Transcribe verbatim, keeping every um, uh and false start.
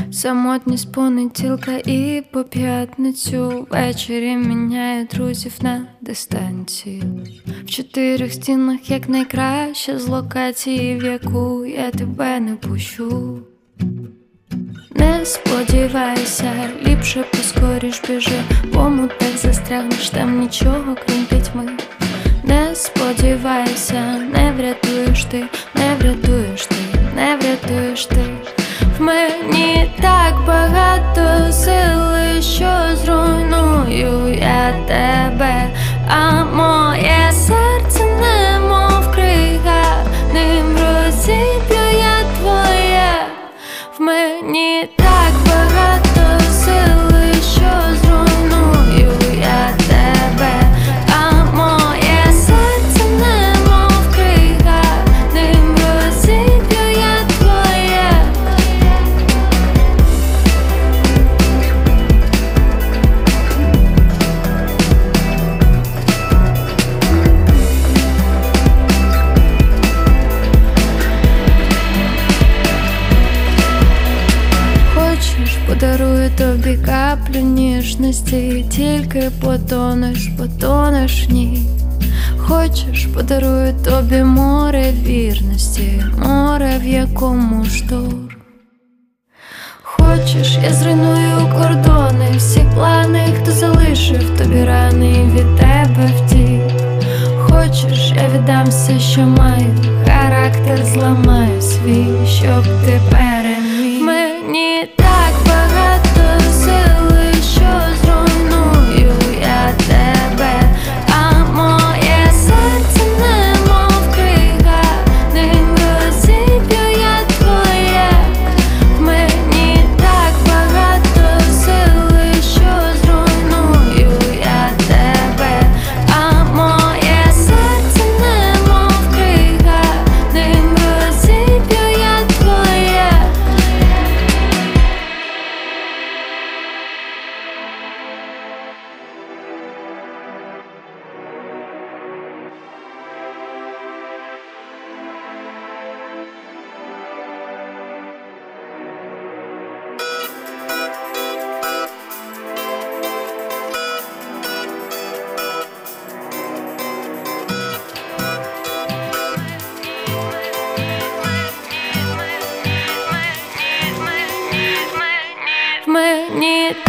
Самотність понеділка і по п'ятницю ввечері міняю друзів на дистанцію. В чотирьох стінах як найкраще з локації, в яку я тебе не пущу. Не сподівайся, ліпше поскоріш біжи, в омутах застрягнеш, там нічого крім пітьми. Не сподівайся, не врятуєш ти, не врятуєш ти, не врятуєш ти. В мені так багато сили, що зруйную я тебе, а моє серце немов крига, ним розіб'ю я твоє. В мені так багато сили, що зруйную я тебе, а моє серце немов крига, ним розіб'ю я твоє. Хочеш, подарую тобі каплю ніжності, тільки потонеш, потонеш в ній. Хочеш, подарую тобі море вірності, море, в якому шторм. Хочеш, я зруйную кордони, всі плани, хто залишив тобі рани і від тебе втік. Хочеш, я віддам все, що маю, характер зламаю свій, щоб ти переміг. Мені так багато сили, що зруйную я тебе, а моє серце немов крига, ним розіб'ю я твоє. Мені так багато сили, що зруйную я тебе, а моє серце немов крига, ним розіб'ю я твоє. В мені